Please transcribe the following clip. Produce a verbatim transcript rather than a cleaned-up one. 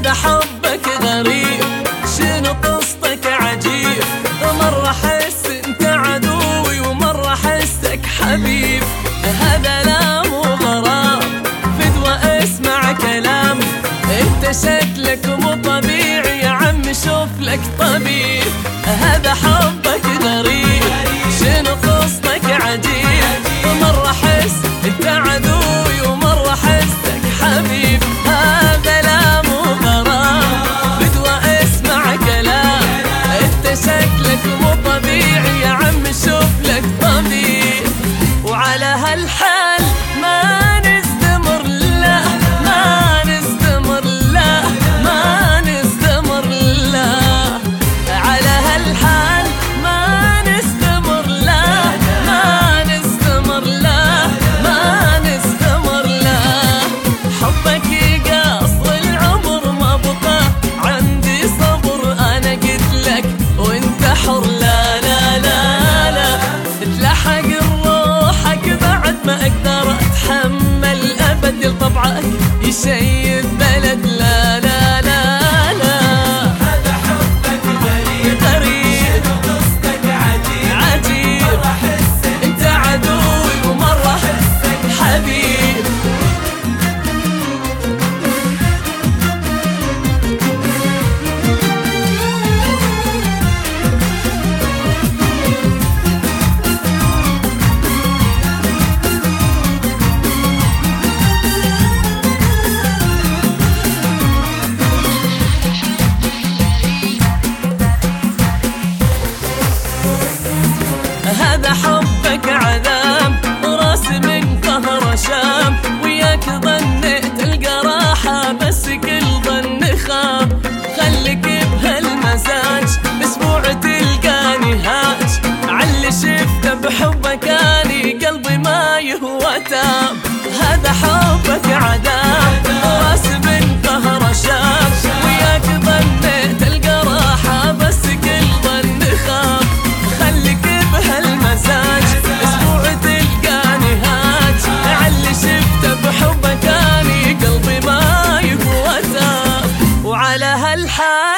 هذا حبك غريب، شنو قصتك عجيب، مرة احس انت عدوي ومرة احسك حبيب. هذا لا مو غرام، فدوى اسمع كلام، انت شكلك مو طبيعي يا عم شوف لك طبيب. هذا حبك غريب، شنو قصتك عجيب، مرة احس انت عدوي ومرة احسك حبيب. هذا لا مو غرام، بدوى اسمع كلام، انت شكلك مو طبيعي يا عم شوف لك طبيب. وعلى هالحال ما نستمر لا ما نستمر لا ما نستمر لا، على هالحال ما نستمر لا ما نستمر لا ما نستمر لا. حبك يقص العمر ما بقى عندي صبر، انا قلت لك وانت حر. لا لا لا لا تلحق روحك بعد ما اقدر اتحمل ابد لطبعك يشيد بلد. لا لا لا لا هذا حبك غريب غريب قصتك عجيب عجيب، مرة احسك انت عدوي ومرة احسك حبيب. هذا حبك عذاب وراسي من قهر شام، وياك ظنيت القراحة بس كل ظن خاب. خليك بهالمزاج اسبوع تلقاني هاج، عاللي شفته بحبك اني قلبي ما يهوى تاب. هذا حبك عذاب وراسي من قهر شام، وياك ظنيت القراحة بس كل ظن خاب. خليك بهالمزاج اسبوع تلقاني هاج، عاللي شفته بحبك اني قلبي ما يهوى تاب. وعلى هالحال